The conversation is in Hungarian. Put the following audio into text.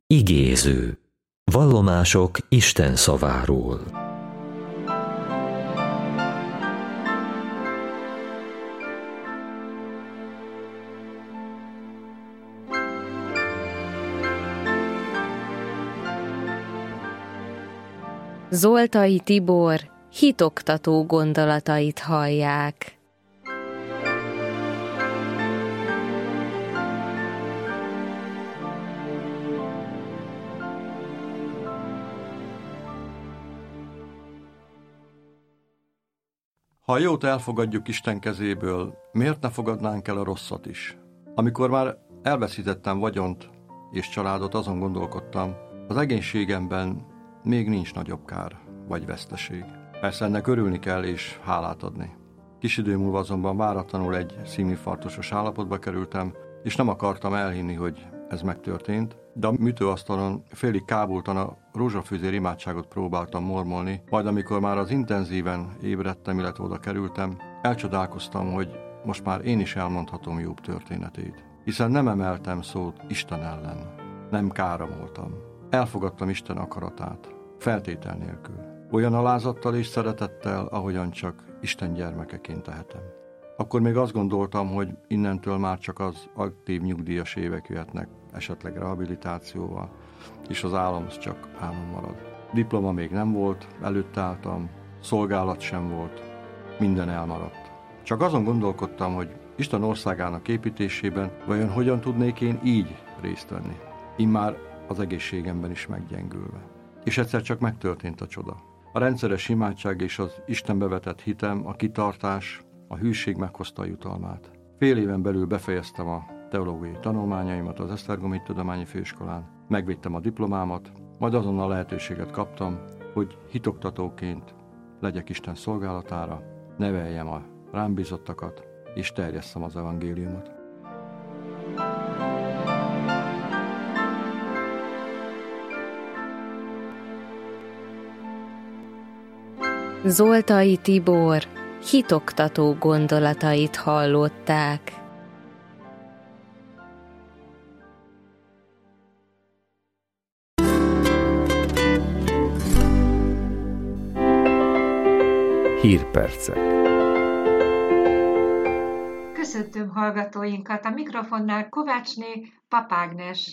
Igéző. Vallomások Isten szaváról. Zoltai Tibor hitoktató gondolatait hallják. Ha a jót elfogadjuk Isten kezéből, miért ne fogadnánk el a rosszat is? Amikor már elveszítettem vagyont és családot, azon gondolkodtam, az egészségemben még nincs nagyobb kár vagy veszteség. Persze ennek örülni kell és hálát adni. Kis idő múlva azonban váratlanul egy szívinfarktusos állapotba kerültem, és nem akartam elhinni, hogy ez megtörtént, de a műtőasztalon félig kábultan a rózsafűzér imádságot próbáltam mormolni, majd amikor már az intenzíven ébredtem, illetve oda kerültem, elcsodálkoztam, hogy most már én is elmondhatom Jobb történetét. Hiszen nem emeltem szót Isten ellen, nem káramoltam. Elfogadtam Isten akaratát, feltétel nélkül. Olyan alázattal és szeretettel, ahogyan csak Isten gyermekeként tehetem. Akkor még azt gondoltam, hogy innentől már csak az aktív nyugdíjas évek jöhetnek, esetleg rehabilitációval, és az álom csak álom marad. Diploma még nem volt, előtt álltam, szolgálat sem volt, minden elmaradt. Csak azon gondolkodtam, hogy Isten országának építésében vajon hogyan tudnék én így részt venni, immár az egészségemben is meggyengülve. És egyszer csak megtörtént a csoda. A rendszeres imádság és az Istenbe vetett hitem, a kitartás, a hűség meghozta a jutalmát. Fél éven belül befejeztem a teológiai tanulmányaimat az Esztergomi Tudományi Főiskolán, megvédtem a diplomámat, majd azonnal lehetőséget kaptam, hogy hitoktatóként legyek Isten szolgálatára, neveljem a rám bízottakat, és terjesszem az evangéliumot. Zoltai Tibor hitoktató gondolatait hallották. Hírpercek. Köszöntöm hallgatóinkat, a mikrofonnál Kovácsné Pap Ágnes.